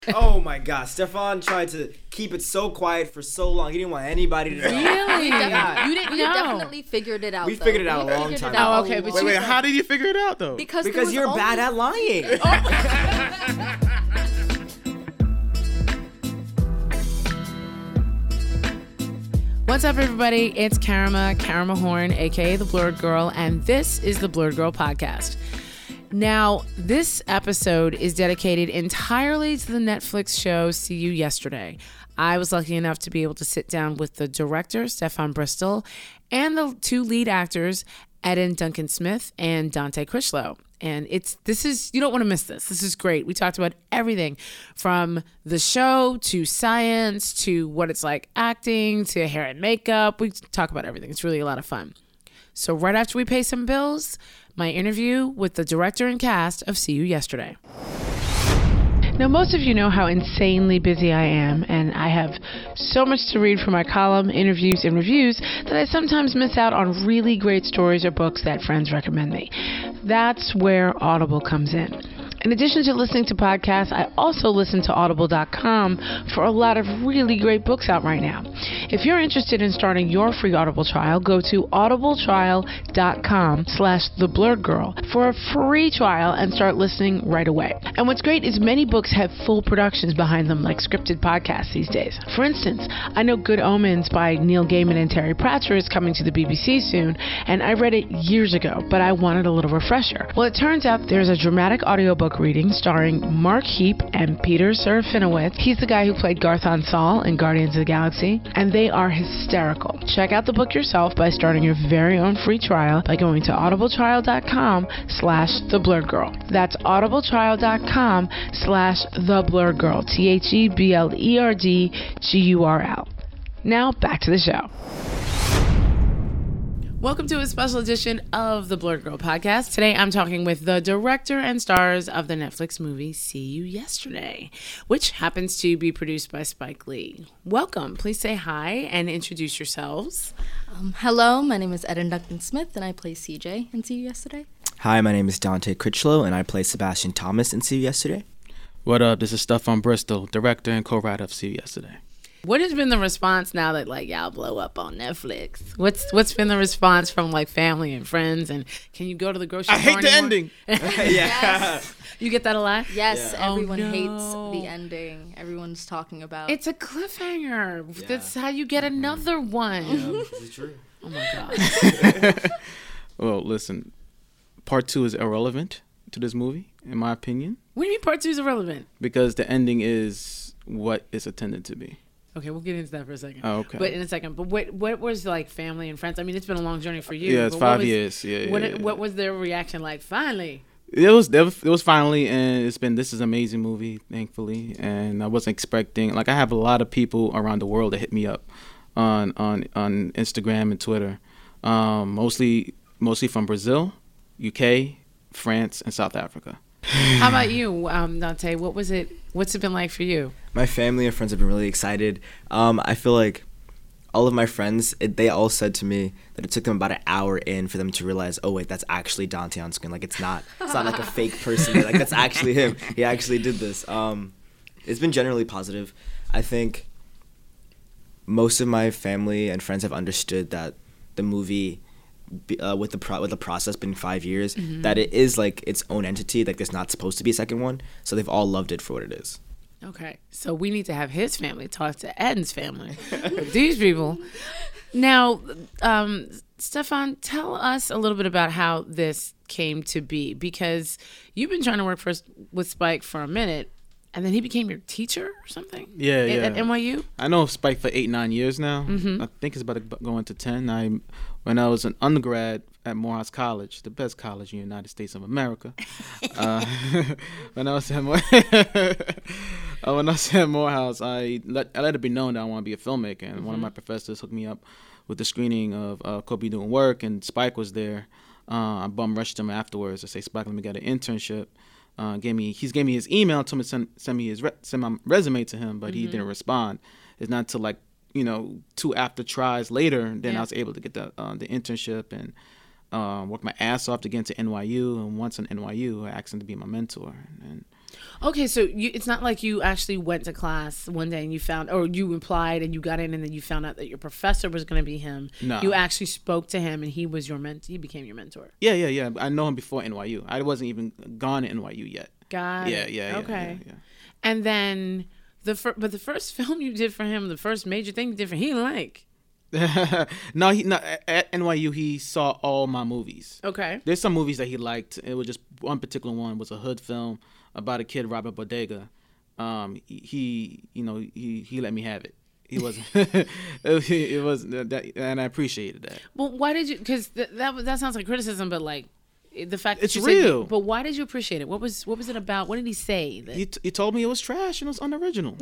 Oh my God, Stefan tried to keep it so quiet for so long. He didn't want anybody to know. Really? You didn't know. definitely figured it out. We figured it out a long time ago. Oh, okay, but Wait, how did you figure it out though? Because you're bad at lying. What's up, everybody? It's Karama Horn, aka the Blurred Girl, and this is the Blurred Girl Podcast. Now, this episode is dedicated entirely to the Netflix show See You Yesterday. I was lucky enough to be able to sit down with the director, Stefan Bristol, and the two lead actors, Eden Duncan Smith and Dante Critchlow. And you don't want to miss this. This is great. We talked about everything from the show to science to what it's like acting to hair and makeup. We talk about everything. It's really a lot of fun. So right after we pay some bills, my interview with the director and cast of See You Yesterday. Now, most of you know how insanely busy I am, and I have so much to read for my column, interviews, and reviews that I sometimes miss out on really great stories or books that friends recommend me. That's where Audible comes in. In addition to listening to podcasts, I also listen to audible.com for a lot of really great books out right now. If you're interested in starting your free Audible trial, go to audibletrial.com/theblurredgirl for a free trial and start listening right away. And what's great is many books have full productions behind them, like scripted podcasts these days. For instance, I know Good Omens by Neil Gaiman and Terry Pratchett is coming to the BBC soon, and I read it years ago, but I wanted a little refresher. Well, it turns out there's a dramatic audiobook reading starring Mark Heap and Peter Serafinowicz. He's the guy who played Garthon Saul in Guardians of the Galaxy, and they are hysterical. Check out the book yourself by starting your very own free trial by going to audibletrial.com/theblurredgirl. That's audibletrial.com/theblurredgirl. TheBlerdGurl. Now back to the show. Welcome to a special edition of the Blurred Girl Podcast. Today I'm talking with the director and stars of the Netflix movie See You Yesterday, which happens to be produced by Spike Lee. Welcome. Please say hi and introduce yourselves. Hello, my name is Eden Duncan Smith, and I play CJ in See You Yesterday. Hi, my name is Dante Critchlow, and I play Sebastian Thomas in See You Yesterday. What up? This is Stefan Bristol, director and co-writer of See You Yesterday. What has been the response now that y'all blow up on Netflix? What's been the response from family and friends? And can you go to the grocery store I hate anymore? the ending. Yes. You get that a lot? Yes, Yeah. everyone Oh, no. hates the ending. Everyone's talking about It's a cliffhanger. Yeah. That's how you get another one. This is true. Oh my God. Well, listen, part 2 is irrelevant to this movie, in my opinion, What do you mean part 2 is irrelevant? because the ending is what it's intended to be. Okay, we'll get into that for a second. Oh, okay. But in a second. But what was family and friends? I mean, it's been a long journey for you. Yeah, it's but what 5 was- years. Yeah, yeah. What was their reaction like? Finally. It was finally, and this is an amazing movie, thankfully, and I wasn't expecting. I have a lot of people around the world that hit me up on Instagram and Twitter, mostly from Brazil, UK, France, and South Africa. How about you, Dante? What's it been like for you? My family and friends have been really excited. I feel like all of my friends, they all said to me that it took them about an hour in for them to realize, oh wait, that's actually Dante on screen. It's not like a fake person. That's actually him. He actually did this. It's been generally positive. I think most of my family and friends have understood that the movie, with the process being 5 years, that it is its own entity. There's not supposed to be a second one. So they've all loved it for what it is. Okay, so we need to have his family talk to Eden's family. These people. Now, Stefan, tell us a little bit about how this came to be, because you've been trying to work with Spike for a minute, and then he became your teacher or something? Yeah. At NYU? I know Spike for 8-9 years now. Mm-hmm. I think it's about to go into 10. When I was an undergrad at Morehouse College, the best college in the United States of America. When I was at Morehouse, I let it be known that I want to be a filmmaker. And one of my professors hooked me up with the screening of Kobe Doing Work, and Spike was there. I bum rushed him afterwards to say, Spike, let me get an internship. He's gave me his email, told me to send my resume to him, but he didn't respond. It's not until 2 after tries later, then I was able to get the internship and worked my ass off to get into NYU. And once in NYU, I asked him to be my mentor. And Okay, so it's not like you actually went to class one day and you found, or you applied and you got in and then you found out that your professor was going to be him. No. You actually spoke to him and he was your he became your mentor. Yeah. I know him before NYU. I wasn't even gone to NYU yet. Got it. Yeah. Okay. Yeah. And then the first film you did for him, the first major thing you did for him, he didn't like. No, at NYU he saw all my movies. Okay. There's some movies that he liked. It was just one particular one was a hood film about a kid robbing a bodega. He let me have it. He wasn't. it was that, and I appreciated that. Well, why did you? Because that sounds like criticism, but like the fact that It's you real. Said, but why did you appreciate it? What was it about? What did he say? That... He told me it was trash and it was unoriginal.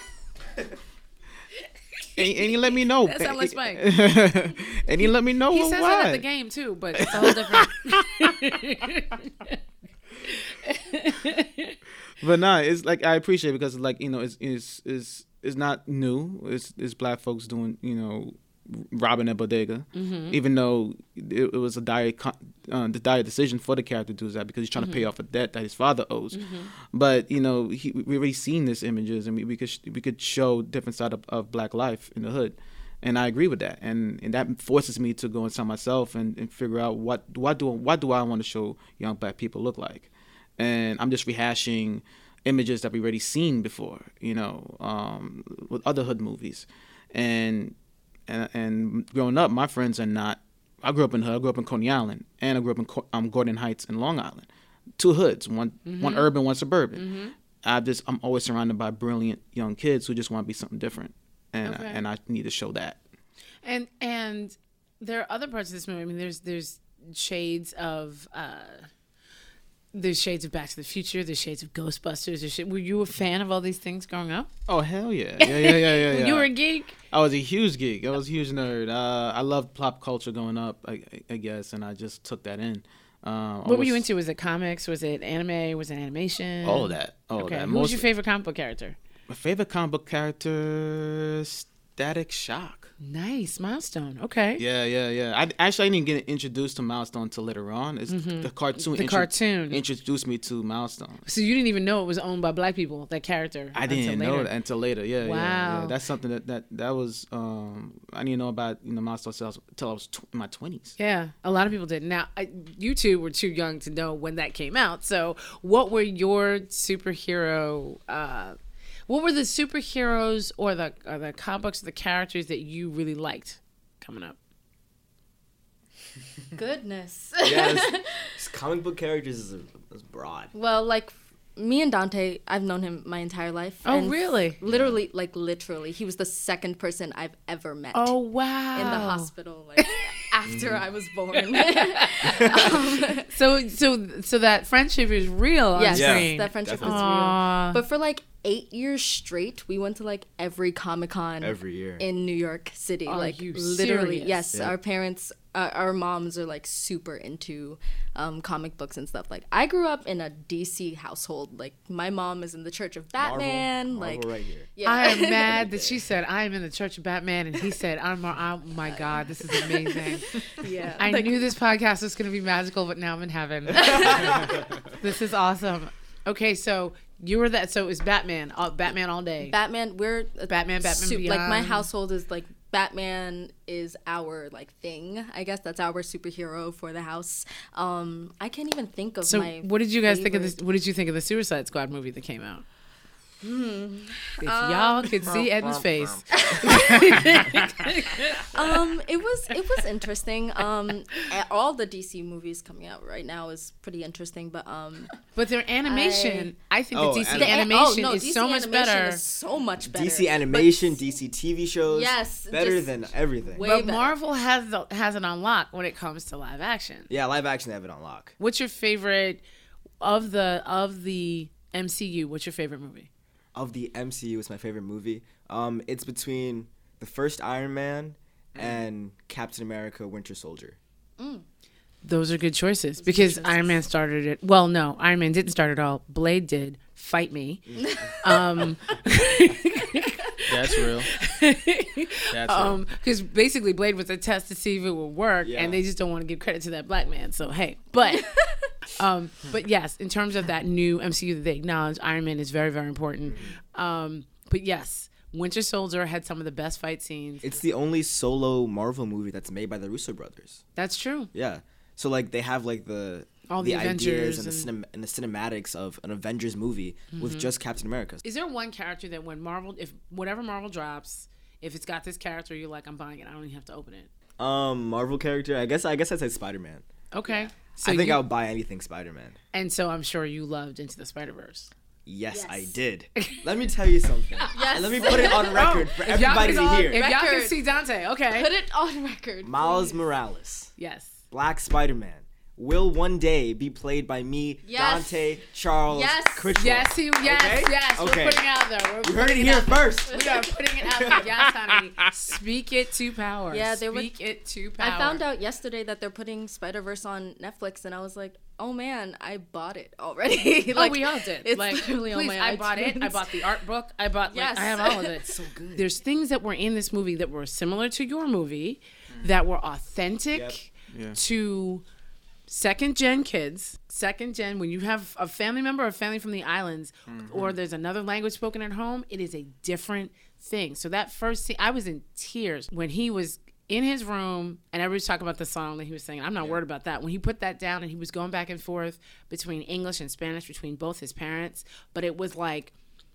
And he let me know. That sounds like Spike. And he let me know He why. says that at the game too, but it's a whole different. But nah, it's like I appreciate it because like it's not new. It's black folks doing robbing a bodega, even though it was a dire decision for the character to do that because he's trying to pay off a debt that his father owes. But we already seen these images and we could show different side of black life in the hood. And I agree with that, and that forces me to go inside myself and figure out what do I want to show young black people look like, and I'm just rehashing images that we already seen before, with other hood movies, and growing up, my friends are not. I grew up in hood. I grew up in Coney Island, and I grew up in Gordon Heights and Long Island, two hoods, one urban, one suburban. I'm always surrounded by brilliant young kids who just want to be something different. And I need to show that. And there are other parts of this movie. I mean, there's shades of Back to the Future. There's shades of Ghostbusters. Were you a fan of all these things growing up? Oh hell yeah, yeah. You were a geek. I was a huge geek. I was a huge nerd. I loved pop culture growing up, I guess, and I just took that in. What were you into? Was it comics? Was it anime? Was it animation? All of that. Who was your favorite comic book character? My favorite comic book character, Static Shock. Nice. Milestone. Okay. Yeah. I didn't get introduced to Milestone until later on. It's the cartoon. The cartoon introduced me to Milestone. So you didn't even know it was owned by black people, that character? I didn't know that until later. Yeah. Wow. Yeah. That's something that was, I didn't know about, Milestone until I was in my 20s. Yeah. A lot of people didn't. Now, you two were too young to know when that came out. So what were your superhero, what were the superheroes or the comic books, the characters that you really liked coming up? Goodness. Yes, comic book characters is broad. Well, like me and Dante, I've known him my entire life. Oh, really? Literally, he was the second person I've ever met. Oh, wow. In the hospital, like after I was born. So that friendship is real on screen. Yes, that friendship is real. But for like 8 years straight, we went to like every Comic-Con every year in New York City. Are like you literally, serious? yes. Yeah. Our parents, our moms are like super into comic books and stuff. Like I grew up in a DC household. Like my mom is in the Church of Batman. Marvel right here. Yeah. I am mad that she said I am in the Church of Batman and he said oh my God, this is amazing. Yeah. I knew this podcast was going to be magical, but now I'm in heaven. This is awesome. Okay, so you were that. So it was Batman all day. Batman. We're Batman Beyond. Like my household is like Batman is our like thing. I guess that's our superhero for the house. I can't even think of my. What did you guys think of favorite. this? What did you think of the Suicide Squad movie that came out? If y'all could see Eden's face. It was interesting. All the DC movies coming out right now is pretty interesting, but their animation, I think the DC and- animation is DC so much animation better. is so much better. DC animation, DC TV shows, Yes, better just than everything. way But better. Marvel has it on lock when it comes to live action. Yeah, live action they have it on lock. What's your favorite of the MCU? What's your favorite movie? Of the MCU, it's my favorite movie. It's between the first Iron Man and Captain America: Winter Soldier. Those are good choices because Iron Man started it. Well, no, Iron Man didn't start it all. Blade did. Fight me. That's real. That's real. Because basically Blade was a test to see if it would work, Yeah. and they just don't want to give credit to that black man. So hey, but But yes, in terms of that new MCU that they acknowledge, Iron Man is very, very important. But yes, Winter Soldier had some of the best fight scenes. It's the only solo Marvel movie that's made by the Russo brothers. That's true. Yeah. So like they have like All the Avengers ideas and the cinematics of an Avengers movie with just Captain America. Is there one character that when Marvel, if whatever Marvel drops, if it's got this character, you're like, I'm buying it. I don't even have to open it. Marvel character. I guess I'd say Spider-Man. Okay. So I think I'll buy anything Spider-Man. And so I'm sure you loved Into the Spider-Verse. Yes, I did. Let me tell you something. Yes. And let me put it on record for everybody to hear. If y'all can Record. see Dante, okay. Put it on record. Miles please. Morales, Yes. Black Spider-Man, will one day be played by me, Yes. Dante Charles Yes. Critchlow. Yes, Okay? yes. Okay. We're putting it out there. You heard it here first. We are putting it out there. Yes, honey. Speak it to power. Yeah, they were- Speak it to power. I found out yesterday that they're putting Spider-Verse on Netflix, and I was like, oh man, I bought it already. Like, we all did. It's like, literally on please, my I bought it. I iTunes. bought the art book. I bought, Yes. I have all of it. So good. There's things that were in this movie that were similar to your movie, that were authentic Yeah. to second gen kids. Second gen, when you have a family member or a family from the islands, or there's another language spoken at home, it is a different thing. So that first scene, I was in tears when he was in his room and everybody's talking about the song that he was singing. I'm not worried about that. When he put that down and he was going back and forth between English and Spanish between both his parents, but it was like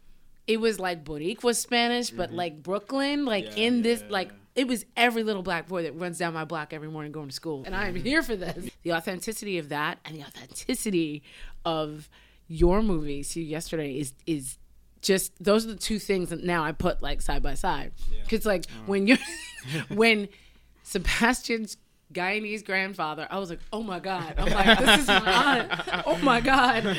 Boricua Spanish, but like Brooklyn, like in this, like it was every little black boy that runs down my block every morning going to school. And I am here for this. The authenticity of that and the authenticity of your movie, See You Yesterday, is just, those are the two things that now I put like side by side. Because like when you're, when Sebastian's Guyanese grandfather, I was like, oh my God. I'm like, this is my aunt. Oh my God.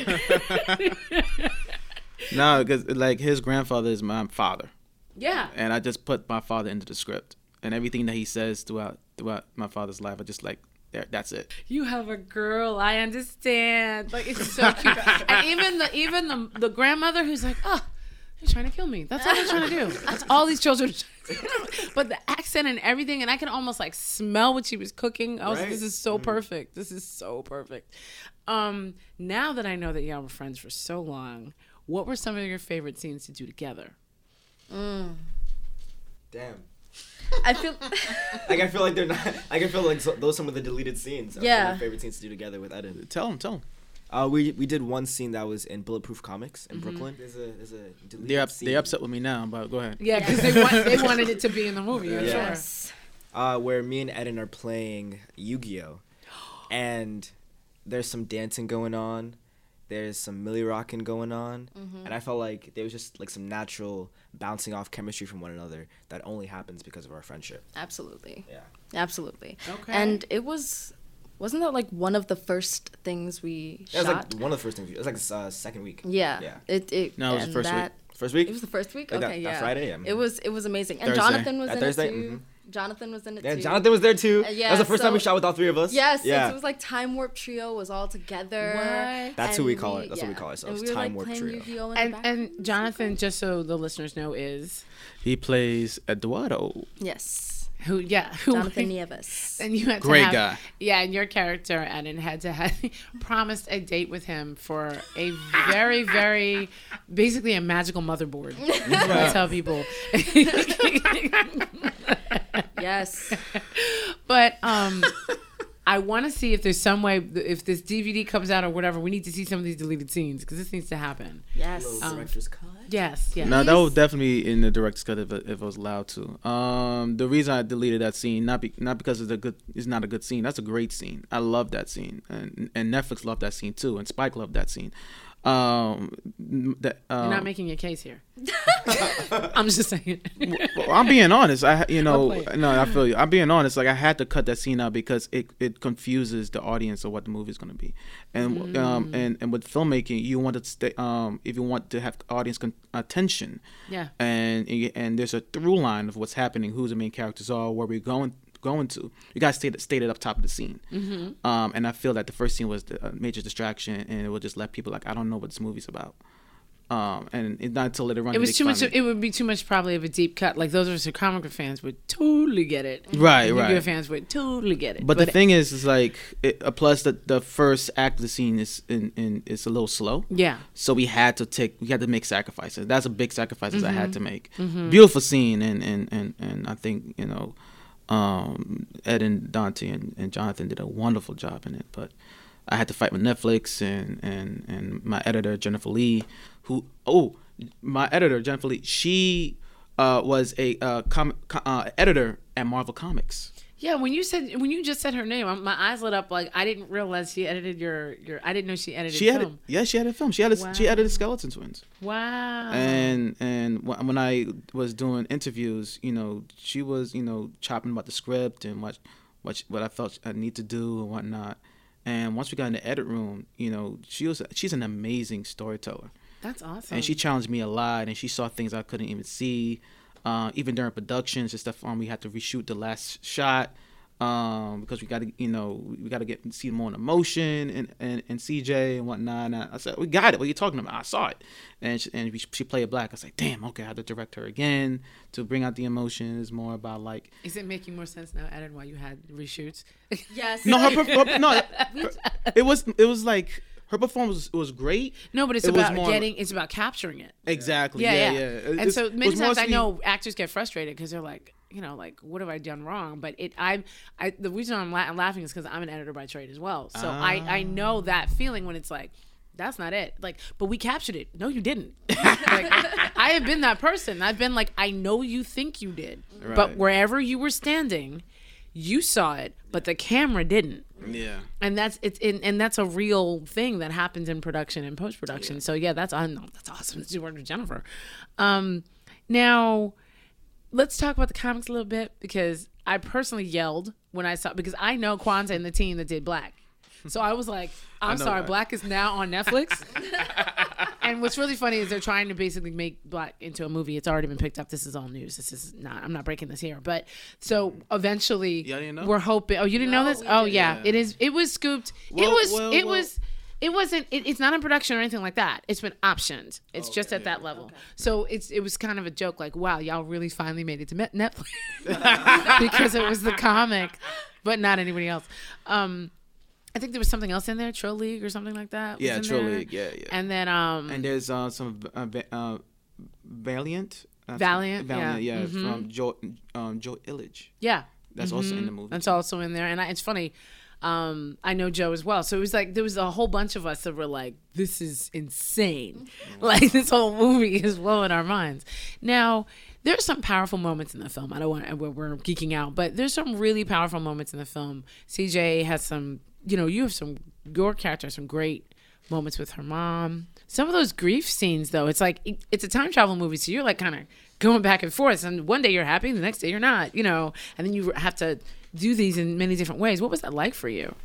No, because like his grandfather is my father, Yeah. and I just put my father into the script, and everything that he says throughout my father's life, I just like, there, that's it. You have a girl, I understand. Like, it's so cute. And even the grandmother who's like, oh, they're trying to kill me. That's all they're trying to do. That's all these children are trying to do. But the accent and everything, and I can almost like smell what she was cooking. I was like, Right? this is so perfect. This is so perfect. Now that I know that y'all were friends for so long, what were some of your favorite scenes to do together? Damn. I feel Like I feel like they're not. Like I feel like those some of the deleted scenes. Are Yeah. my favorite scenes to do together with Eden. Tell him. We did one scene that was in Bulletproof Comics in Brooklyn. There's a deleted scene. They're upset with me now, but go ahead. Yeah, because they wanted it to be in the movie. I'm sure. yes. Where me and Eden are playing Yu-Gi-Oh, and there's some dancing going on. There's some Millie rocking going on, and I felt like there was just like some natural bouncing off chemistry from one another that only happens because of our friendship. Absolutely. Yeah. Absolutely. Okay. And it wasn't that like one of the first things we It was shot? like one of the first things. It was like the second week. Yeah. Yeah. No, No, it was the first week. First week. It was the first week. Like Okay, that yeah. Friday, yeah. It was amazing, and Thursday. Jonathan was That in Thursday? it too. Jonathan was in it Yeah, too. Jonathan was there too. Yeah, that was the first time we so- shot with all three of us. Yes, Yeah. it was like Time Warp Trio was all together. What? That's who and we call it. That's what we yeah. call ourselves, And we were Time like Warp playing Trio. Yu-Gi-Oh! In the And background. Jonathan, just so the listeners know, is He plays Eduardo. Yes, who Jonathan Nieves. And you had Great to have, guy. Yeah, and your character, Eden, had to have promised a date with him for a very, very, basically a magical motherboard. That's what I tell people. Yes, But I want to see if there's some way, if this DVD comes out or whatever, we need to see some of these deleted scenes because this needs to happen. yes. Little director's cut. Yes, yes. No, that was definitely in the director's cut if I was allowed to. The reason I deleted that scene, not because it's not a good scene. That's a great scene. I love that scene, and Netflix loved that scene too, and Spike loved that scene. You're not making your case here. I'm just saying. Well, I'm being honest. I'll play it. I feel you. I'm being honest. Like I had to cut that scene out because it confuses the audience of what the movie is going to be, and and with filmmaking, you want to stay. If you want to have audience attention, Yeah. and there's a through line of what's happening, who the main characters are, where we're going to. You guys stated up top of the scene, and I feel that the first scene was a major distraction, and it will just let people like, I don't know what this movie's about. And it's not until later on It was they too much. finally- It would be too much probably of a deep cut. Like those of us who are comic book fans would totally get it. Right, And right. Yu-Gi-Oh fans would totally get it. But the thing is like, plus the first act of the scene is it's a little slow. yeah, So we had to make sacrifices. That's a big sacrifices I Mm-hmm. had to make. Beautiful scene, and I think Ed and Dante and Jonathan did a wonderful job in it. But I had to fight with Netflix and my editor Jennifer Lee, she was a editor at Marvel Comics. yeah. When you just said her name, my eyes lit up. Like I didn't realize she edited your. I didn't know she edited film. She edited film. She edited Skeleton Twins. Wow. And when I was doing interviews, she was chopping about the script and what I felt I need to do and whatnot. And once we got in the edit room, she's an amazing storyteller. That's awesome. And she challenged me a lot, and she saw things I couldn't even see. Even during productions and stuff, we had to reshoot the last shot because we got to see more in emotion and CJ and whatnot. And I said, "We got it. What are you talking about? I saw it." And she played it black. I was like, "Damn, okay, I had to direct her again to bring out the emotion." It's more about like. Is it making more sense now, Ed, why you had reshoots? Yes. No, it was like. Her performance was great. No, but it's about capturing it. Exactly. Yeah. Yeah. And so many times I mostly- know actors get frustrated because they're like, what have I done wrong? But the reason I'm laughing is because I'm an editor by trade as well. So I know that feeling when it's like, that's not it. Like, but we captured it. No, you didn't. Like, I have been that person. I've been like, I know you think you did, but Right. wherever you were standing, you saw it, but the camera didn't. Yeah. And that's a real thing that happens in production and post production. Yeah. So yeah, that's awesome to work with Jennifer. Now, let's talk about the comics a little bit because I personally yelled when I saw because I know Kwanzaa and the team that did Black. So I was like, I'm sorry, that. Black is now on Netflix. And what's really funny is they're trying to basically make Black into a movie. It's already been picked up. This is all news. I'm not breaking this here. But so eventually we're hoping. Oh, you didn't know this? Oh yeah. It was scooped. It's not in production or anything like that. It's been optioned. It's just at that level. Okay. So it was kind of a joke like, wow, y'all really finally made it to Netflix because it was the comic, but not anybody else. I think there was something else in there, Trill League or something like that. Yeah, Trill League. Yeah. And then and there's some Valiant. Valiant, yeah, from Joe Illidge. Yeah, that's also in the movie. That's also in there, and it's funny. I know Joe as well, so it was like there was a whole bunch of us that were like, "This is insane!" Like this whole movie is blowing our minds. Now, there's some powerful moments in the film. I don't want we're geeking out, but there's some really powerful moments in the film. CJ has some. You have your character has some great moments with her mom. Some of those grief scenes, though, it's like it's a time travel movie, so you're like kind of going back and forth. And one day you're happy, the next day you're not. And then you have to do these in many different ways. What was that like for you?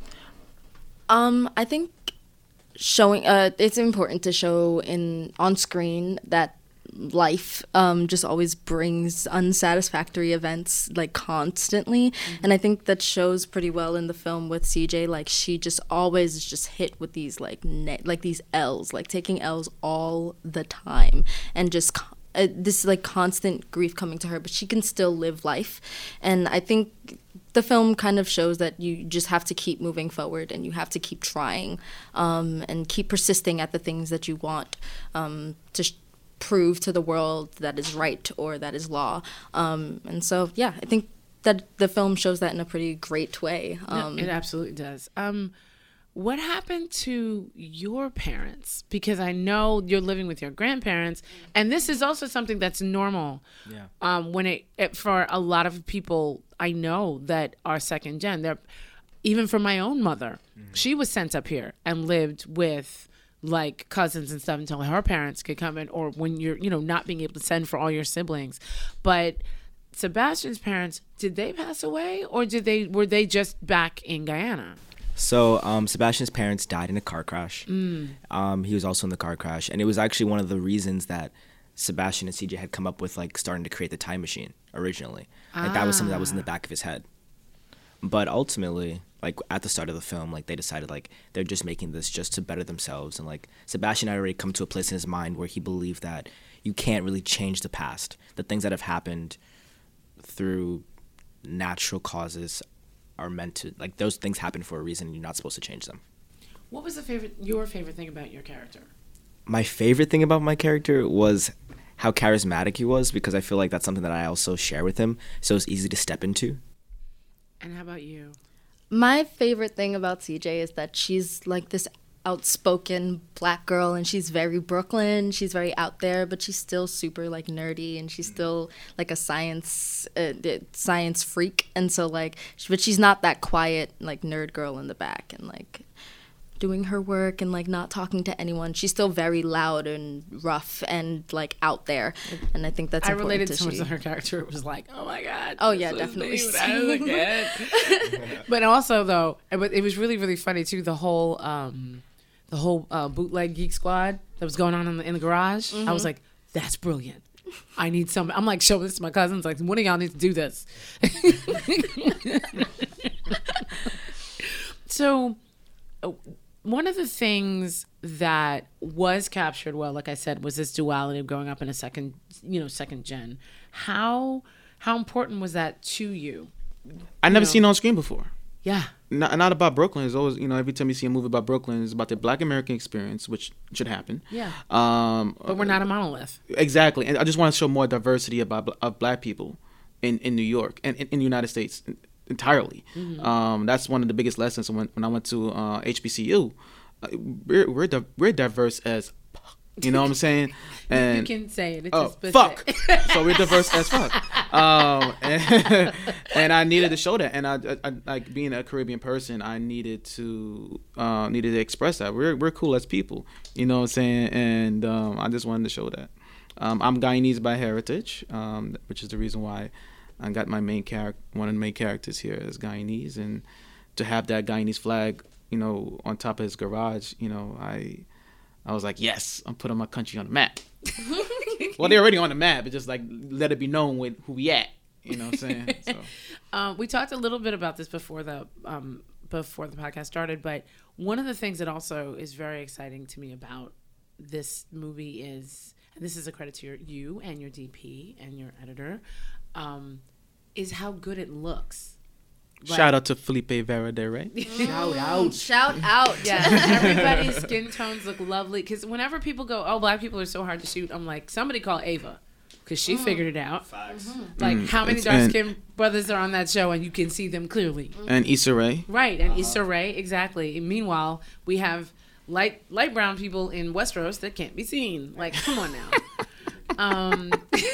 I think showing it's important to show on screen that life just always brings unsatisfactory events like constantly, and I think that shows pretty well in the film with CJ. Like she just always is just hit with these like these L's, like taking L's all the time, and just this like constant grief coming to her, but she can still live life. And I think the film kind of shows that you just have to keep moving forward and you have to keep trying and keep persisting at the things that you want to prove to the world that is right or that is law. And so, yeah, I think that the film shows that in a pretty great way. It absolutely does. What happened to your parents? Because I know you're living with your grandparents, and this is also something that's normal. Yeah. When for a lot of people I know that are second gen, even for my own mother, she was sent up here and lived with like cousins and stuff until her parents could come in, or when you're, not being able to send for all your siblings. But Sebastian's parents, did they pass away, or were they just back in Guyana? So Sebastian's parents died in a car crash. He was also in the car crash, and it was actually one of the reasons that Sebastian and CJ had come up with like starting to create the time machine originally. Like that was something that was in the back of his head. But ultimately, like at the start of the film, like they decided like they're just making this just to better themselves. And like Sebastian had already come to a place in his mind where he believed that you can't really change the past. The things that have happened through natural causes are meant to, like, those things happen for a reason and you're not supposed to change them. What was your favorite thing about your character? My favorite thing about my character was how charismatic he was, because I feel like that's something that I also share with him, so it's easy to step into. And how about you? My favorite thing about CJ is that she's like this outspoken black girl, and she's very Brooklyn. She's very out there, but she's still super like nerdy, and she's still like a science freak. And so like, but she's not that quiet like nerd girl in the back and like doing her work and like not talking to anyone. She's still very loud and rough and like out there, and I think that's important. I related so much to her character. It was like, oh my god. Oh yeah, definitely. But also though, it was really really funny too. The whole bootleg geek squad that was going on in the garage. I was like, that's brilliant. I need some. I'm like showing this to my cousins. Like, one of y'all needs to do this. So. One of the things that was captured well, like I said, was this duality of growing up in a second gen. How important was that to you? I never seen it on screen before. Yeah. Not about Brooklyn. It's always, every time you see a movie about Brooklyn, it's about the Black American experience, which should happen. Yeah. But we're not a monolith. Exactly. And I just want to show more diversity of Black people in New York and in the United States entirely. Mm-hmm. That's one of the biggest lessons when I went to HBCU. We're diverse as fuck. You know what I'm saying? And you can say it. It's fuck. So we're diverse as fuck. And I needed to show that. And I like being a Caribbean person, I needed to express that. We're cool as people. You know what I'm saying? And I just wanted to show that. I'm Guyanese by heritage, which is the reason why I got my one of the main characters here is Guyanese, and to have that Guyanese flag, on top of his garage, I was like, yes, I'm putting my country on the map. Well, they're already on the map, but just like let it be known with who we at. You know what I'm saying? So. We talked a little bit about this before the podcast started, but one of the things that also is very exciting to me about this movie is, and this is a credit to you and your DP and your editor, is how good it looks. Like, shout out to Felipe Varade, right? Shout out. Yeah, everybody's skin tones look lovely. Because whenever people go, oh, Black people are so hard to shoot, I'm like, somebody call Ava. Because she figured it out. Facts. Like, how many dark-skinned brothers are on that show, and you can see them clearly. And Issa Rae. Right, and Issa Rae, exactly. And meanwhile, we have light brown people in Westeros that can't be seen. Like, come on now.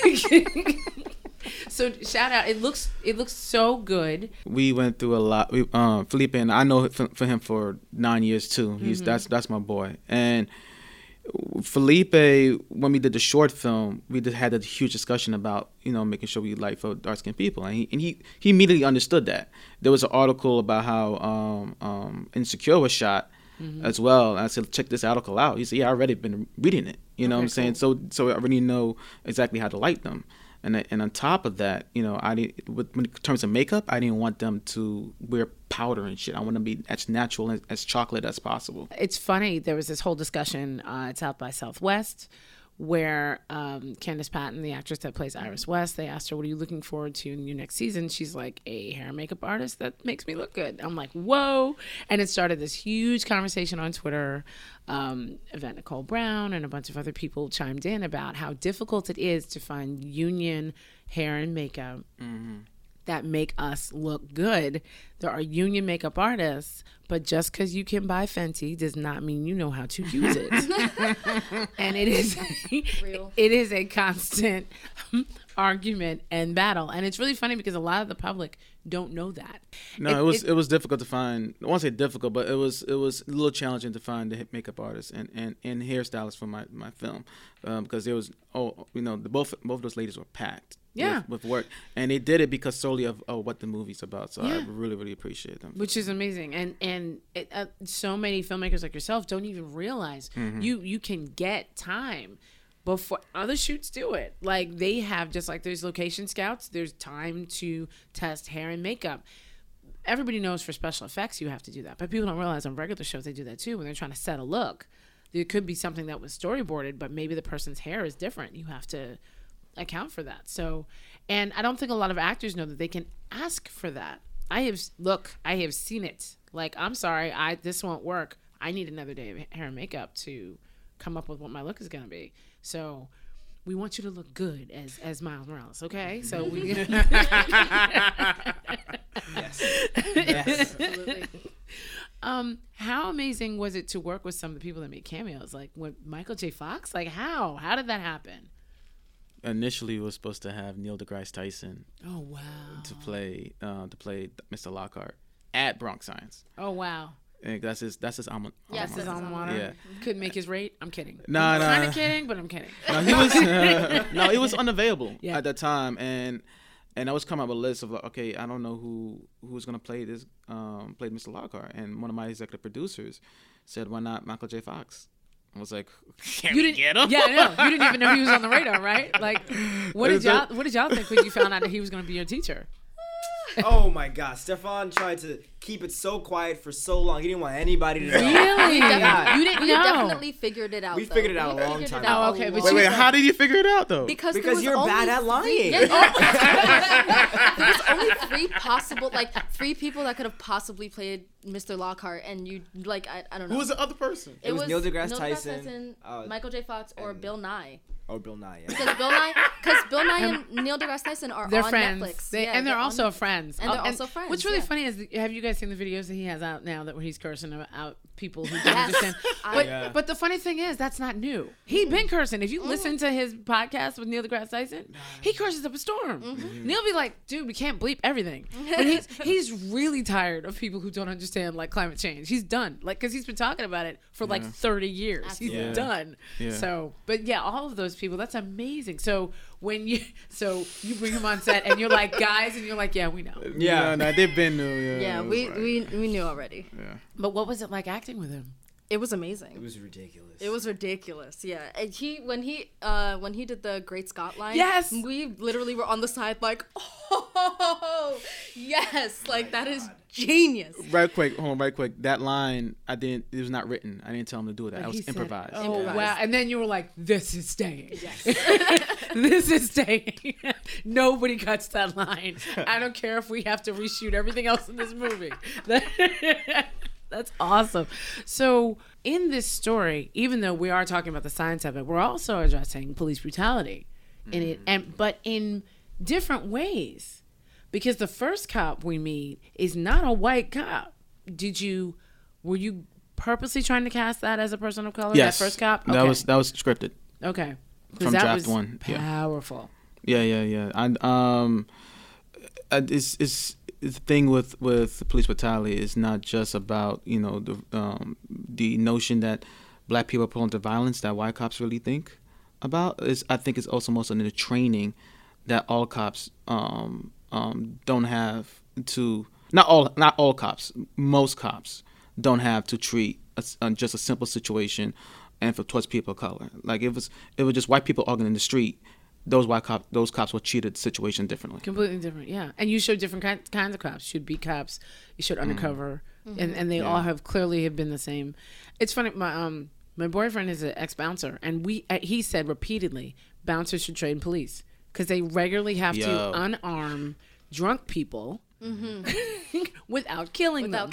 So shout out! It looks so good. We went through a lot. Felipe and I know for him for 9 years too. He's that's my boy. And Felipe, when we did the short film, we had a huge discussion about making sure we light for dark skinned people, and he immediately understood that. There was an article about how Insecure was shot as well. And I said, check this article out. He said, yeah, I already been reading it. You know what I'm saying? So I already know exactly how to light them. And on top of that, in terms of makeup, I didn't want them to wear powder and shit. I want to be as natural as chocolate as possible. It's funny. There was this whole discussion at South by Southwest where Candice Patton, the actress that plays Iris West, they asked her, what are you looking forward to in your next season? She's like, a hair and makeup artist that makes me look good. I'm like, whoa. And it started this huge conversation on Twitter. Yvette Nicole Brown and a bunch of other people chimed in about how difficult it is to find union hair and makeup that make us look good. There are union makeup artists, but just because you can buy Fenty does not mean you know how to use it. And it is a constant argument and battle. And it's really funny because a lot of the public don't know that. No, it was difficult to find. I won't say difficult, but it was a little challenging to find the makeup artists and hairstylists for my film, because there was both of those ladies were packed. Yeah. With work, and they did it because solely of what the movie's about. So I really, really appreciate them. Which is amazing, and so many filmmakers like yourself don't even realize you can get time before other shoots do it. Like they have, just like there's location scouts, there's time to test hair and makeup. everybody knows for special effects you have to do that, but people don't realize on regular shows they do that too when they're trying to set a look. There could be something that was storyboarded, but maybe the person's hair is different. You have to account for that. So, and I don't think a lot of actors know that they can ask for that. I have seen it. Like, I'm sorry, this won't work. I need another day of hair and makeup to come up with what my look is going to be. So we want you to look good as Miles Morales, okay? So we Yes. Absolutely. How amazing was it to work with some of the people that made cameos, like with Michael J. Fox? Like, how did that happen? Initially, we were supposed to have Neil deGrasse Tyson Oh wow! to play Mr. Lockhart at Bronx Science. Oh wow! And that's his alma Yes, His that's alma his mater. Yeah. Couldn't make his rate. I'm kidding. Nah, I'm nah. kind of kidding, but I'm kidding. No, he was he was unavailable Yeah. at that time, and I was coming up with a list of like, okay, I don't know who's gonna play this play Mr. Lockhart, and one of my executive producers said, why not Michael J. Fox? I was like, can You we didn't get him? Yeah, no, you didn't even know he was on the radar, right? Like, what did y'all think when you found out that he was going to be your teacher? Oh my God, Stefan tried to keep it so quiet for so long. He didn't want anybody to know. Really? Yeah. You didn't We know? definitely figured it out. We though. figured it out We a long figured time it out ago. a Oh, okay, but lot. Wait, how did you figure it out though? Because there Because was you're only bad at lying. there was only three people that could have possibly played Mr. Lockhart, and you I don't know. Who was the other person? It was Neil deGrasse Tyson, Michael J. Fox, or and- Bill Nye. Oh, Bill Nye. Yeah. Because Bill Nye and Neil deGrasse Tyson are They're on friends. Netflix. And they're on also Netflix. friends. And they're also friends, What's really yeah. funny is, have you guys seen the videos that he has out now that where he's cursing out people who don't Yes. understand? I- But the funny thing is, that's not new. He'd been cursing. If you listen to his podcast with Neil deGrasse Tyson, he curses up a storm. Neil be like, dude, we can't bleep everything. But he's really tired of people who don't understand like climate change. He's done. Like, because he's been talking about it for like 30 years. Absolutely. He's done. Yeah. So, but yeah, all of those people, that's amazing. So when you bring him on set and you're like, guys, and you're like, yeah, we know. Yeah. No, they've been new. Yeah, it was we right. knew already. Yeah. But what was it like acting with him? It was amazing. It was ridiculous. It was ridiculous, yeah. And when he did the Great Scott line, Yes! we literally were on the side like, oh yes, like that is genius. Right quick. That line, it was not written. I didn't tell him to do that. I was He said, improvised. oh, Improvised. wow. And then you were like, this is staying. This is staying. Nobody cuts that line. I don't care if we have to reshoot everything else in this movie. That's awesome. So in this story, even though we are talking about the science of it, we're also addressing police brutality in it, but in different ways. Because the first cop we meet is not a white cop. Were you purposely trying to cast that as a person of color? Yes. That first cop? That was scripted. Okay. 'Cause From that draft was one, yeah. powerful. Yeah. It's the thing with police brutality is not just about the notion that black people are prone to violence that white cops really think about. I think it's also most in the training that all cops don't have to. Not all cops. Most cops don't have to treat just a simple situation and towards people of color. Like if it was just white people arguing in the street, those cops will treat the situation differently. Completely different, yeah. And you showed different kinds of cops. You showed beat cops. You showed undercover, and they all have been the same. It's funny. My boyfriend is an ex-bouncer, and he said repeatedly, bouncers should train police because they regularly have to unarm drunk people without killing them.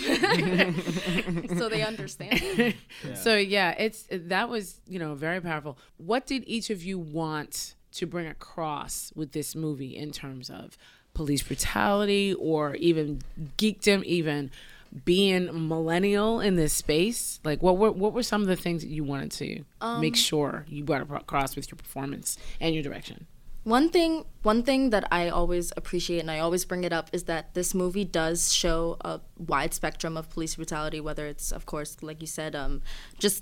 So they understand. So yeah, that was very powerful. What did each of you want to bring across with this movie in terms of police brutality or even geekdom, even being millennial in this space? Like what were some of the things that you wanted to make sure you brought across with your performance and your direction? One thing that I always appreciate and I always bring it up is that this movie does show a wide spectrum of police brutality, whether it's, of course, like you said, just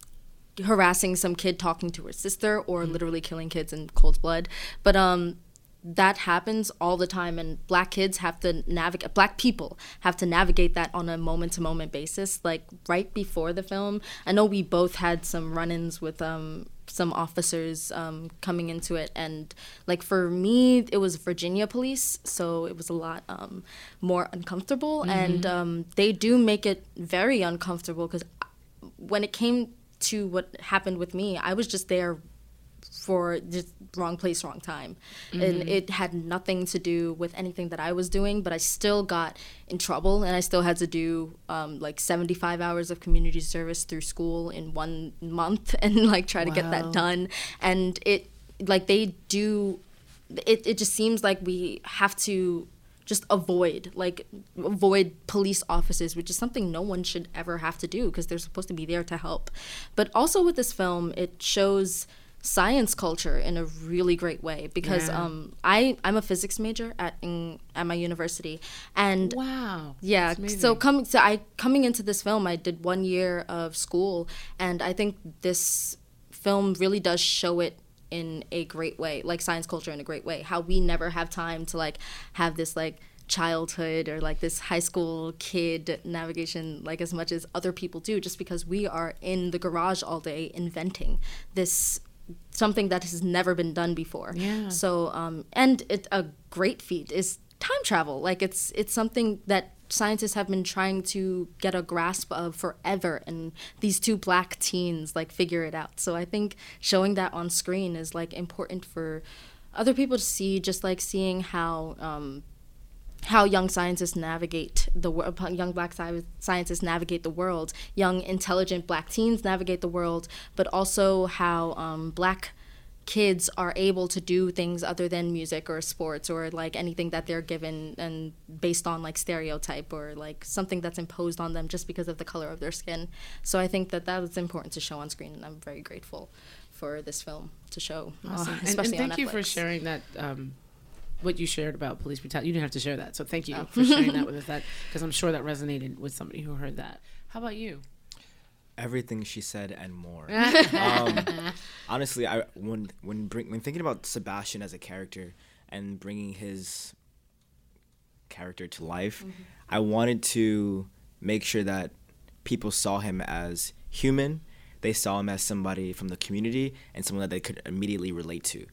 harassing some kid talking to her sister or literally killing kids in cold blood. But that happens all the time, and black people have to navigate that on a moment to moment basis. Like right before the film, I know we both had some run-ins with some officers coming into it, and like for me it was Virginia police, so it was a lot more uncomfortable. And they do make it very uncomfortable, because when it came to what happened with me, I was just there for just wrong place, wrong time. And it had nothing to do with anything that I was doing, but I still got in trouble, and I still had to do like 75 hours of community service through school in 1 month, and like try to get that done. And it just seems like we have to just avoid police officers, which is something no one should ever have to do, because they're supposed to be there to help. But also with this film, it shows science culture in a really great way, because I'm a physics major at my university, and coming into this film, I did 1 year of school, and I think this film really does show it in a great way, like science culture in a great way, how we never have time to like have this like childhood or like this high school kid navigation like as much as other people do, just because we are in the garage all day inventing this something that has never been done before. So and a great feat is time travel. Like it's something that scientists have been trying to get a grasp of forever, and these two black teens like figure it out. So I think showing that on screen is like important for other people to see, just like seeing how young scientists navigate the world, young black scientists navigate the world, young intelligent black teens navigate the world, but also how black kids are able to do things other than music or sports or like anything that they're given and based on like stereotype or like something that's imposed on them just because of the color of their skin. So I think that was important to show on screen, and I'm very grateful for this film to show. Awesome. Especially and thank on Netflix. you for sharing that. What you shared about police brutality. You didn't have to share that. So thank you for sharing that with us, because I'm sure that resonated with somebody who heard that. How about you? Everything she said and more. Honestly, when thinking about Sebastian as a character and bringing his character to life, I wanted to make sure that people saw him as human. They saw him as somebody from the community and someone that they could immediately relate to.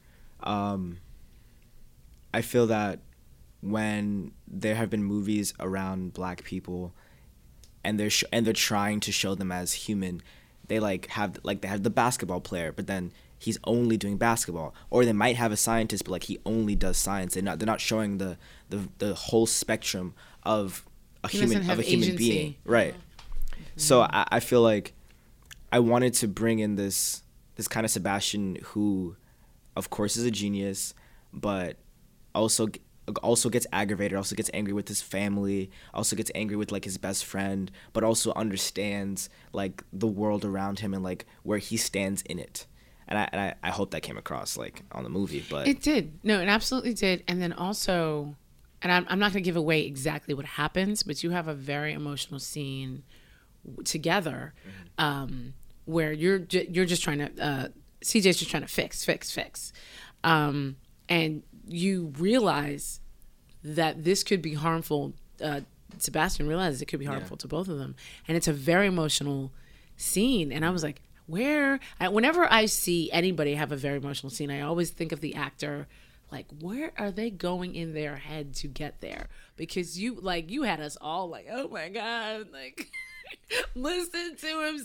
I feel that when there have been movies around black people and they're trying to show them as human, they have the basketball player, but then he's only doing basketball, or they might have a scientist, but like he only does science. They're not showing the whole spectrum of a human being, right? So I feel like I wanted to bring in this kind of Sebastian who, of course, is a genius, but also gets aggravated, also gets angry with his family, also gets angry with like his best friend, but also understands like the world around him and like where he stands in it. And I hope that came across like on the movie. But it did. No, it absolutely did. And then also, and I'm not going to give away exactly what happens, but you have a very emotional scene together where you're just trying to CJ's just trying to fix. And you realize that this could be harmful. Sebastian realizes it could be harmful to both of them. And it's a very emotional scene. And I was like, whenever I see anybody have a very emotional scene, I always think of the actor, like, where are they going in their head to get there? Because you had us all like, oh my God, like, listen to him,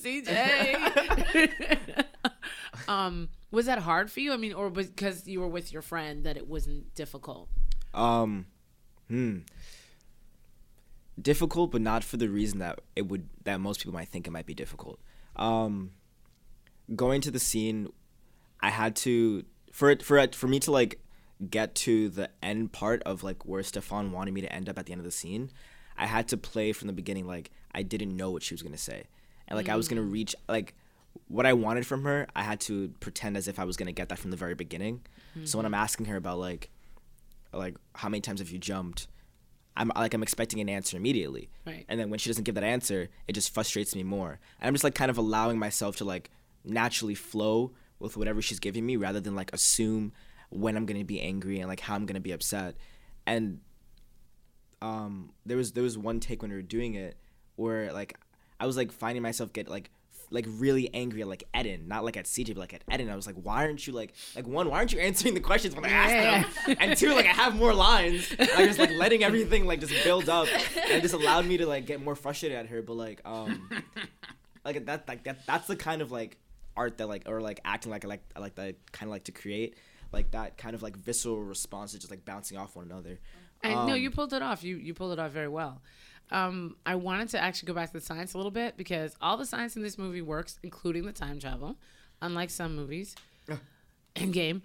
CJ. Was that hard for you? I mean, or because you were with your friend that it wasn't difficult? Difficult, but not for the reason that most people might think it might be difficult. Going to the scene, I had to for me to like get to the end part of like where Stefan wanted me to end up at the end of the scene. I had to play from the beginning like I didn't know what she was gonna say, and like I was gonna reach like what I wanted from her. I had to pretend as if I was gonna get that from the very beginning. So when I'm asking her about like how many times have you jumped, I'm expecting an answer immediately. Right. And then when she doesn't give that answer, it just frustrates me more. And I'm just like kind of allowing myself to like naturally flow with whatever she's giving me rather than like assume when I'm gonna be angry and like how I'm gonna be upset. And there was one take when we were doing it where like I was like finding myself get like really angry at like Eden, not like at CJ, but like at Eden. I was like, why aren't you like one, why aren't you answering the questions when I ask them? And two, like I have more lines. And I'm just like letting everything like just build up, and it just allowed me to like get more frustrated at her. But like that's the kind of like art that like or like acting like I like that I kind of like to create, like that kind of like visceral response to just like bouncing off one another. And no, you pulled it off. You pulled it off very well. I wanted to actually go back to the science a little bit because all the science in this movie works, including the time travel, unlike some movies. Endgame.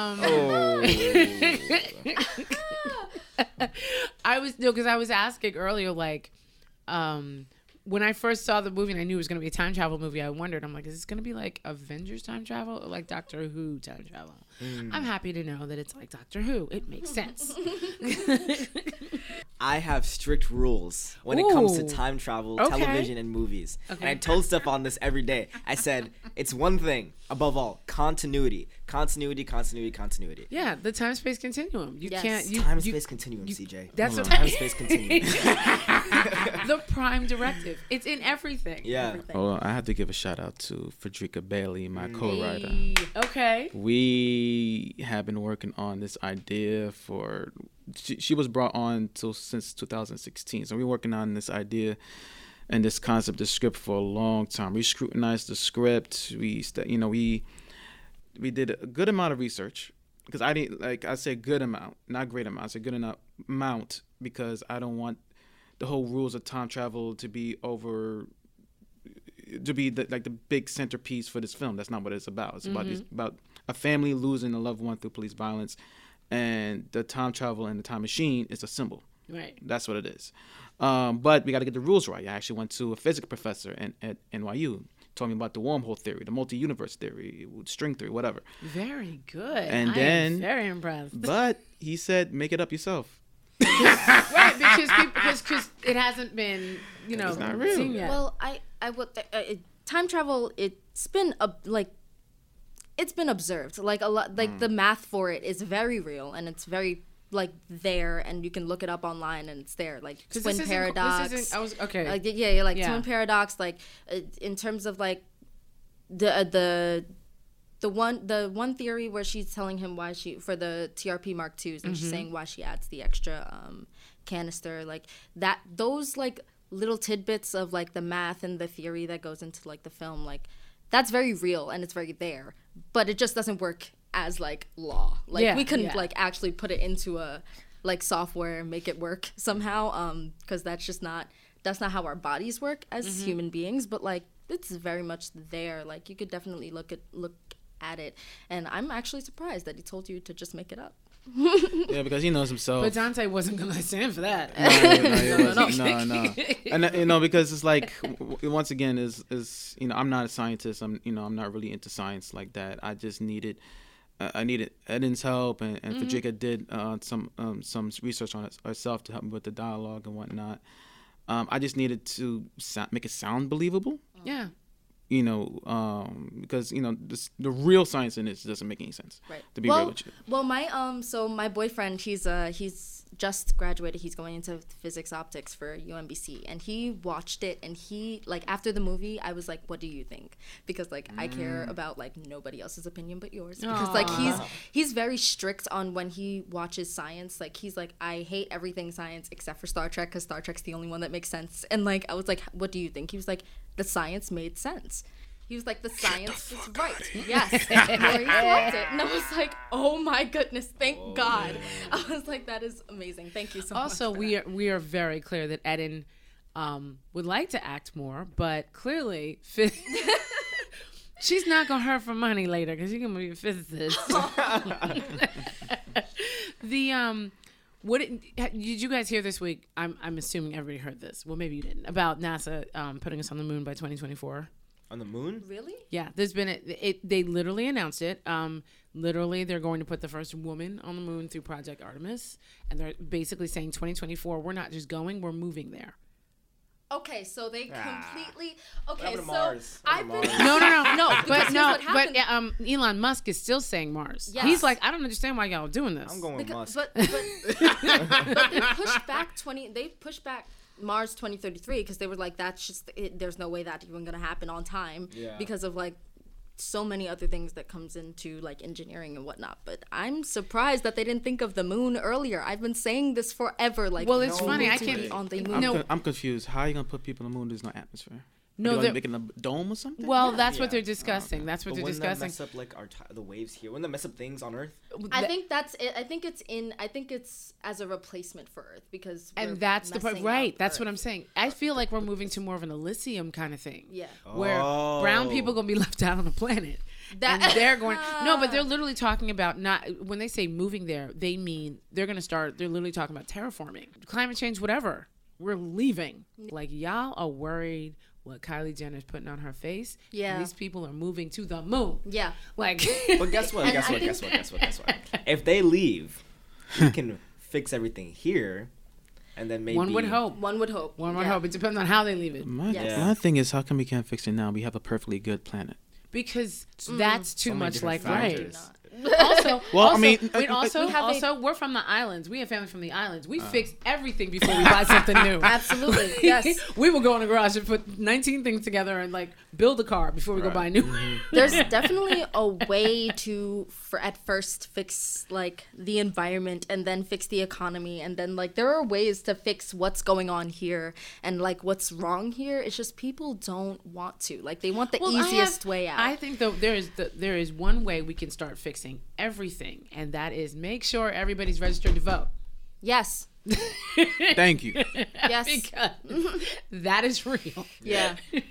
Because I was asking earlier, like, when I first saw the movie and I knew it was going to be a time travel movie, I wondered, I'm like, is this going to be like Avengers time travel or like Doctor Who time travel? I'm happy to know that it's like Doctor Who. It makes sense. I have strict rules when it comes to time travel, television, and movies. Okay. And I told stuff on this every day. I said, it's one thing, above all, continuity. Continuity. Yeah, the time-space continuum. You can't... Time-space continuum, CJ. That's what... Time-space continuum. The prime directive. It's in everything. Yeah. Everything. Well, I have to give a shout out to Frederica Bailey, my co-writer. Okay. We have been working on this idea for... She was brought on since 2016. So we're working on this idea and this concept, the script, for a long time. We scrutinized the script. We did a good amount of research because I say good amount, not great amount. I say good enough amount because I don't want the whole rules of time travel to be the big centerpiece for this film. That's not what it's about. It's about a family losing a loved one through police violence, and the time travel and the time machine is a symbol. Right. That's what it is. But we got to get the rules right. I actually went to a physics professor at NYU. Told me about the wormhole theory, the multi-universe theory, string theory, whatever. Very good. And I am very impressed. But he said, make it up yourself. Right, because it hasn't been, it's not real. seen yet. Well, I would time travel. It's been it's been observed. Like a lot, like the math for it is very real, and it's very like there, and you can look it up online, and it's there. Like twin paradox. Twin paradox. Like in terms of like the one theory where she's telling him why she for the TRP Mark IIs, and she's saying why she adds the extra canister, like that. Those like little tidbits of like the math and the theory that goes into like the film, like that's very real and it's very there, but it just doesn't work as like law. Like we couldn't like actually put it into a like software and make it work somehow, because that's not how our bodies work as human beings. But like it's very much there. Like you could definitely look at it, and I'm actually surprised that he told you to just make it up. Yeah, because he knows himself. But Dante wasn't gonna stand for that. No. And because it's like, once again, is I'm not a scientist. I'm not really into science like that. I just needed Eden's help, and Frederica did some research on it herself to help me with the dialogue and whatnot. I just needed to make it sound believable. Yeah. Because the real science in it doesn't make any sense. Right. To be real with you. Well, my boyfriend, he's just graduated. He's going into physics optics for UMBC, and he watched it, and he like after the movie, I was like, "What do you think?" Because like I care about like nobody else's opinion but yours. Because like he's very strict on when he watches science. Like he's like, I hate everything science except for Star Trek because Star Trek's the only one that makes sense. And like I was like, "What do you think?" He was like, "The science made sense." He was like, the science is right. Yes. Maurice loved it. And I was like, oh my goodness, thank God. Man. I was like, that is amazing. Thank you so much. Also, we are very clear that Eden would like to act more, but clearly she's not going to hurt for money later because she's going to be a physicist. Did you guys hear this week? I'm assuming everybody heard this. Well, maybe you didn't. About NASA putting us on the moon by 2024. On the moon? Really? Yeah, there's been they literally announced it. Literally, they're going to put the first woman on the moon through Project Artemis, and they're basically saying 2024. We're not just going, we're moving there. Okay, so they completely. Okay, happened to so Mars? I've been. No, because here's what happened. Elon Musk is still saying Mars. Yes. He's like, I don't understand why y'all are doing this. I'm going with Musk. But they pushed back They pushed back Mars 2033 because they were like, that's just. There's no way that's even gonna happen on time. Yeah. Because of like so many other things that comes into like engineering and whatnot. But I'm surprised that they didn't think of the moon earlier. I've been saying this forever. Like, Well, it's No, funny. I too can't. big. on the moon. No. I'm confused. How are you gonna put people on the moon? There's no atmosphere. No, are they they're- making a dome or something? Well, that's Yeah. what they're discussing. That's what But they're wouldn't that discussing. mess up like the waves here? Wouldn't that mess up things on Earth? I think that's it. I think it's as a replacement for Earth because we're And that's the part, messing right? up That's what Earth. I'm saying. I feel like we're moving to more of an Elysium kind of thing. Yeah. Where brown people gonna be left out on the planet. That- And they're going no, but they're literally talking about not when they say moving there, they mean they're literally talking about terraforming, climate change, whatever. We're leaving. Like y'all are worried what Kylie Jenner's putting on her face. Yeah. These people are moving to the moon. Yeah. Like But guess what? Guess what? If they leave, we can fix everything here, and then maybe one would hope. One would hope. One would Yeah. hope. It depends on how they leave it. My, Yes. my thing is, how come we can't fix it now? We have a perfectly good planet. Because that's too So many much different like right. factors. Also, Well, I also, mean, wait, also, we have also, we're from the islands. We have family from the islands. We fix everything before we buy something new. Absolutely. Yes. We will go in the garage and put 19 things together and like build a car before we go buy a new one. There's definitely a way to at first fix like the environment and then fix the economy and then like there are ways to fix what's going on here and like what's wrong here. It's just people don't want to. Like they want the easiest way out. I think though there is one way we can start fixing everything, and that is make sure everybody's registered to vote. Yes. Thank you. Yes. Because that is real. Yeah.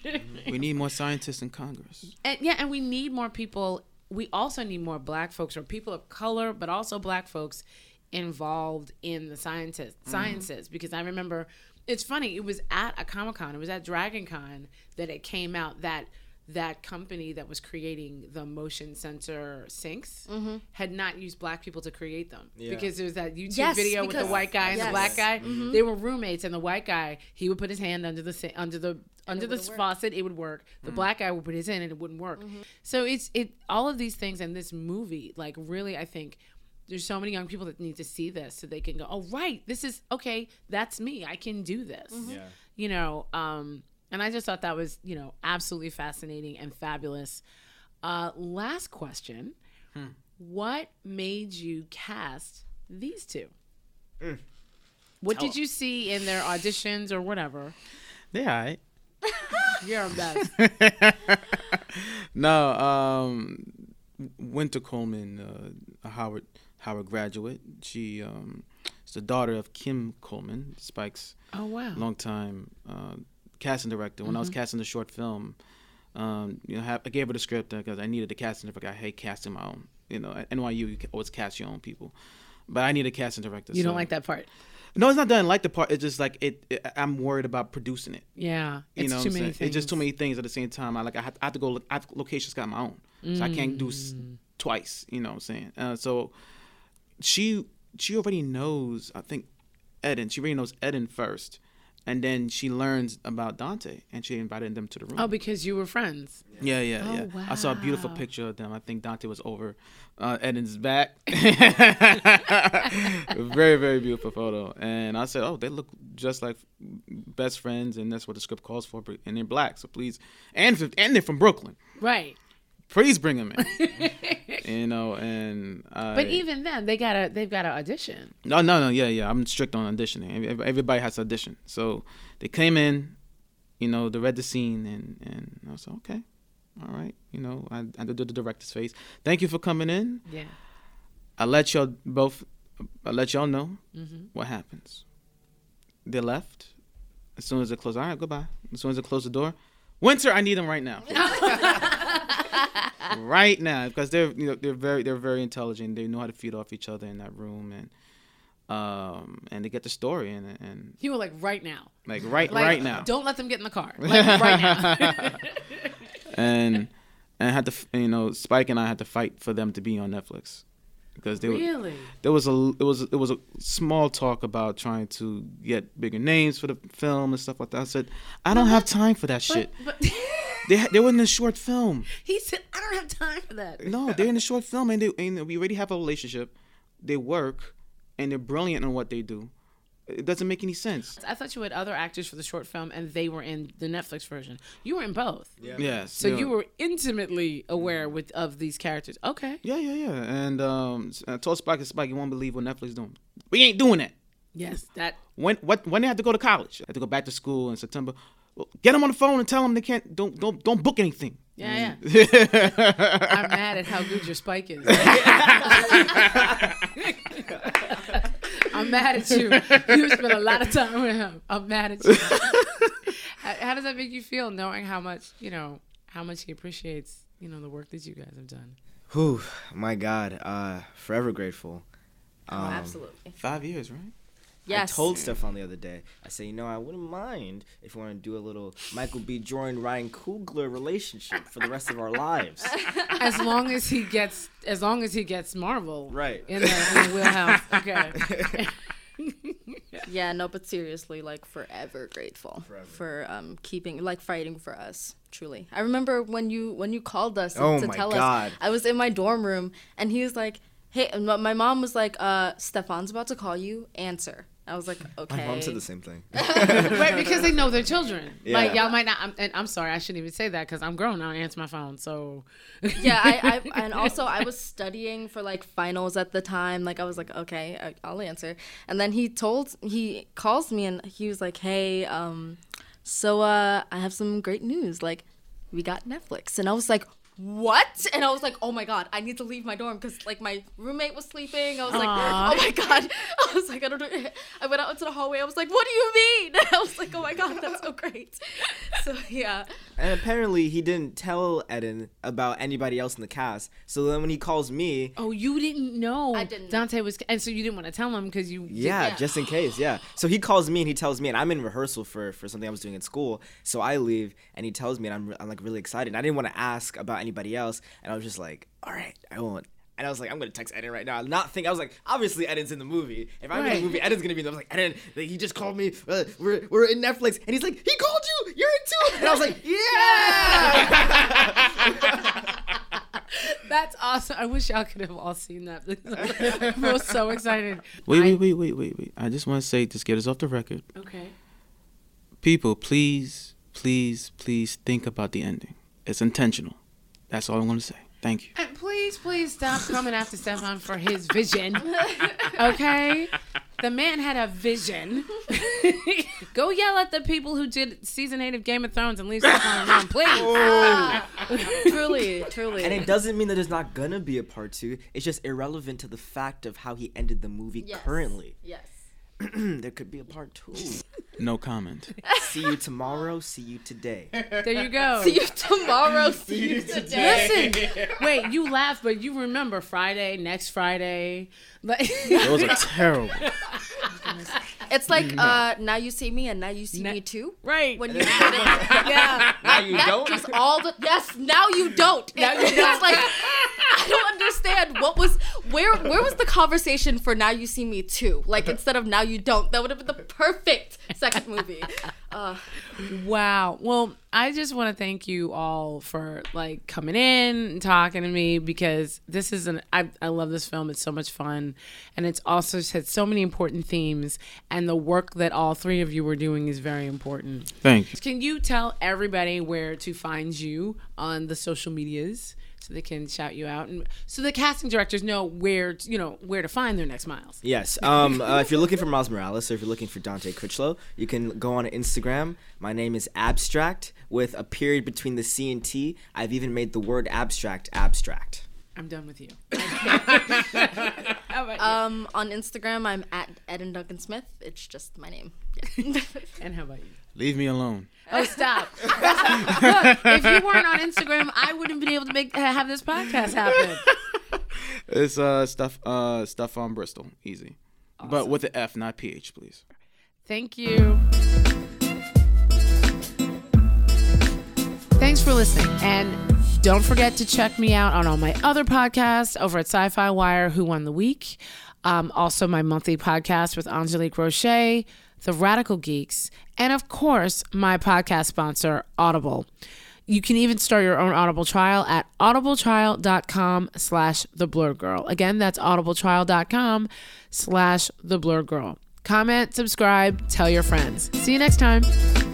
We need more scientists in Congress. And we need more people. We also need more black folks or people of color, but also black folks involved in the sciences. Because I remember, it's funny, it was at a Comic-Con, it was at Dragon Con that it came out that company that was creating the motion sensor sinks had not used black people to create them. Yeah. Because there's that YouTube Yes, video with the because- white guy and the yes. black guy. They were roommates, and the white guy, he would put his hand under the wouldn't work. faucet, it would work. The black guy would put his hand and it wouldn't work. So it's all of these things in this movie, like really, I think there's so many young people that need to see this so they can go, oh right, this is okay, that's me, I can do this. Yeah. You know, and I just thought that was, you know, absolutely fascinating and fabulous. Last question. What made you cast these two? What did you see in their auditions or whatever? They all right. You're a best. No, Winter Coleman, a Howard graduate. She is the daughter of Kim Coleman, Spike's Oh, wow. longtime casting director. When I was casting the short film, you know, I gave her the script because I needed a casting director. I hate casting my own. You know, at NYU, you can always cast your own people. But I need a casting director. You don't so- like that part? No, it's not that I like the part. It's just like I'm worried about producing it. Yeah. You It's know too what I'm many saying? things. It's just too many things at the same time. I have to go look. I have locations got my own, so I can't do twice. You know what I'm saying? So she already knows. I think Eden. She already knows Eden first, and then she learns about Dante, and she invited them to the room. Oh, because you were friends. Yeah. Oh, I saw a beautiful wow. picture of them. I think Dante was over Eden's back. Very, very beautiful photo. And I said, oh, they look just like best friends, and that's what the script calls for. And they're black, so please. And they're from Brooklyn. Right. Please bring them in. You know, and But even then, they've got to audition. No, yeah. I'm strict on auditioning. Everybody has to audition. So they came in, you know, they read the scene, and I was like, okay, all right. You know, I did the director's face. Thank you for coming in. Yeah. I'll let y'all know what happens. They left. As soon as they close, all right, goodbye. As soon as they close the door, Winter, I need them right now. Right now, because they're very intelligent. They know how to feed off each other in that room, and they get the story and You were like, right now. like Like, right now. Don't let them get in the car. Like, right now. and I had to, you know, Spike and I had to fight for them to be on Netflix. because Really? there was a small talk about trying to get bigger names for the film and stuff like that. I said, I don't have time for that shit. But They were in a short film. he said, I don't have time for that. No, they're in a short film, and we already have a relationship. They work, and they're brilliant in what they do. It doesn't make any sense. I thought you had other actors for the short film, and they were in the Netflix version. You were in both. Yeah. Yes. So you were intimately aware of these characters. Okay. Yeah. And I told Spike, you won't believe what Netflix doing. We ain't doing that. Yes, that. When they have to go to college, they have to go back to school in September. Well, get them on the phone and tell them they can't. Don't book anything. Yeah. I'm mad at how good your Spike is. I'm mad at you. You spent a lot of time with him. I'm mad at you. How does that make you feel, knowing how much he appreciates, the work that you guys have done? Whew, my God, forever grateful. Absolutely. 5 years, right? Yes. I told Stefan the other day, I say, I wouldn't mind if we want to do a little Michael B. Jordan, Ryan Coogler relationship for the rest of our lives. As long as he gets Marvel Right. in the wheelhouse. Okay. Yeah, no, but seriously, like, forever grateful for keeping, like, fighting for us. Truly, I remember when you called us to tell us. I was in my dorm room, and he was like, "Hey," my mom was like, "Stefan's about to call you. Answer." I was like, "Okay." My mom said the same thing. Right, because they know their children. Yeah. Like, y'all might not. And I'm sorry, I shouldn't even say that because I'm grown now. I answer my phone, so. Yeah, I and also I was studying for like finals at the time. Like, I was like, okay, I'll answer. And then he calls me and he was like, "Hey, so I have some great news. Like, we got Netflix." And I was like, "What?" And I was like, "Oh my God, I need to leave my dorm," because like my roommate was sleeping. I was like, "Oh my God." I was like, I went out into the hallway. I was like, "What do you mean?" I was like, "Oh my God, that's so great." So yeah. And apparently he didn't tell Eden about anybody else in the cast. So then when he calls me, Oh, you didn't know. I didn't know. Dante was, and so you didn't want to tell him because you. yeah, just in case, yeah. So he calls me and he tells me, and I'm in rehearsal for something I was doing at school. So I leave and he tells me, and I'm like really excited. And I didn't want to ask about anybody else, and I was just like, all right, I won't. And I was like, I'm gonna text Eden right now. I was like, obviously Eden's in the movie. If I'm in the movie, Eden's gonna be in the. I was like, Eden, like, he just called me. We're in Netflix, and he's like, he called you. You're in too. And I was like, yeah. That's awesome. I wish y'all could have all seen that. I was so excited. Wait. I just want to say, just get us off the record. Okay. People, please think about the ending. It's intentional. That's all I'm going to say. Thank you. And please stop coming after Stefan for his vision. Okay? The man had a vision. Go yell at the people who did season 8 of Game of Thrones and leave Stefan alone, please. Truly. And it doesn't mean that there's not gonna be a part 2. It's just irrelevant to the fact of how he ended the movie currently. Yes. There could be a part 2. No comment. See you tomorrow. See you today. There you go. See you tomorrow. See you today. Listen, wait, you laugh, but you remember Friday, next Friday. Like, Those are terrible. It's like Now You See Me and Now You See Me Too. right. When you yeah. Now you don't. Just now you don't. Now you don't. It's like, I don't understand where was the conversation for Now You See Me Too? Like, instead of Now You Don't, that would have been the perfect second movie. Wow. Well, I just want to thank you all for like coming in and talking to me, because this is I love this film. It's so much fun, and it's also had so many important themes, and the work that all three of you were doing is very important. Thank you. Can you tell everybody where to find you on the social medias so they can shout you out, and so the casting directors know where to find their next Miles? Yes. If you're looking for Miles Morales, or if you're looking for Dante Critchlow, you can go on Instagram. My name is Abstract with a period between the C and T. I've even made the word abstract. I'm done with you. How about you? On Instagram, I'm at Eden Duncan Smith. It's just my name. Yeah. And how about you? Leave me alone. Oh, stop. Look, if you weren't on Instagram, I wouldn't have been able to have this podcast happen. It's stuff on Bristol. Easy. Awesome. But with the F, not PH, please. Thank you. Thanks for listening. And Don't forget to check me out on all my other podcasts over at Sci-Fi Wire, Who Won the Week. Also my monthly podcast with Angelique Roche, The Radical Geeks, and of course, my podcast sponsor, Audible. You can even start your own Audible trial at audibletrial.com/theblurredgirl. Again, that's audibletrial.com/theblurredgirl. Comment, subscribe, tell your friends. See you next time.